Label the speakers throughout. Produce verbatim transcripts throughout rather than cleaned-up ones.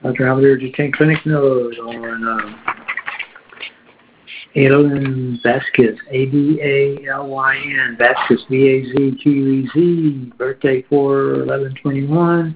Speaker 1: Doctor Halbert just take clinic note on um, Alyn Vasquez, A B A L Y N, Vasquez, V A Z Q U E Z, birthday four eleven twenty-one.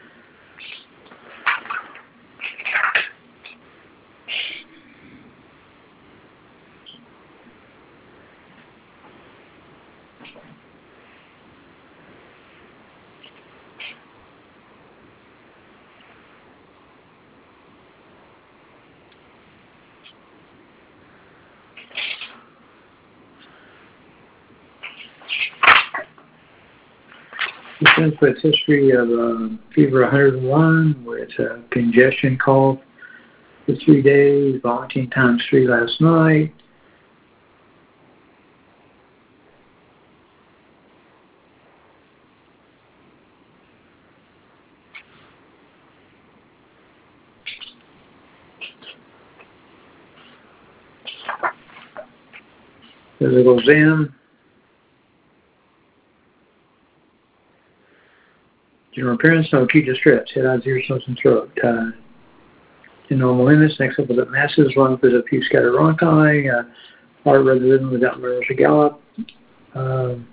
Speaker 1: This with history of uh, fever one hundred one with uh, congestion cough for three days, vomiting times three last night. Physical exam. General appearance, no acute distress. Head, eyes, ears, nose, and throat. Uh, in normal limits, next up with the masses, run with a few scattered bronchi, uh, heart rather rhythm without murmurs or gallop. Um,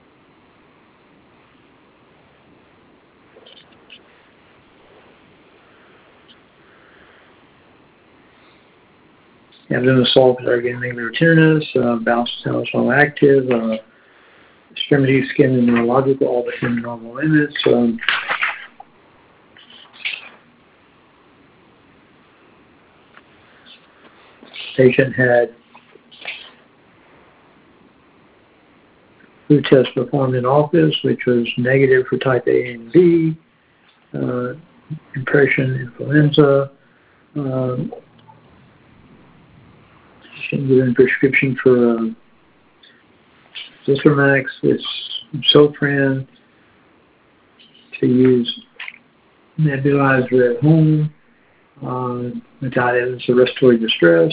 Speaker 1: abdomen assault, again, maybe tenderness, uh, bowel cells all active, uh, extremity, skin, and neurological, all within normal limits. Um, patient had food test performed in office, which was negative for type A and B, uh, impression, influenza. Um, given prescription for uh, Zithromax with Sofran to use nebulizer at home uh, without evidence of respiratory distress.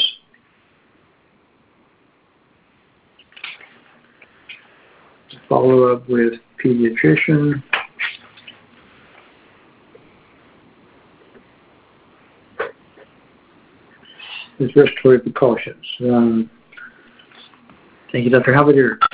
Speaker 1: Follow up with pediatrician. With respiratory precautions. Um, thank you, Doctor Halbert.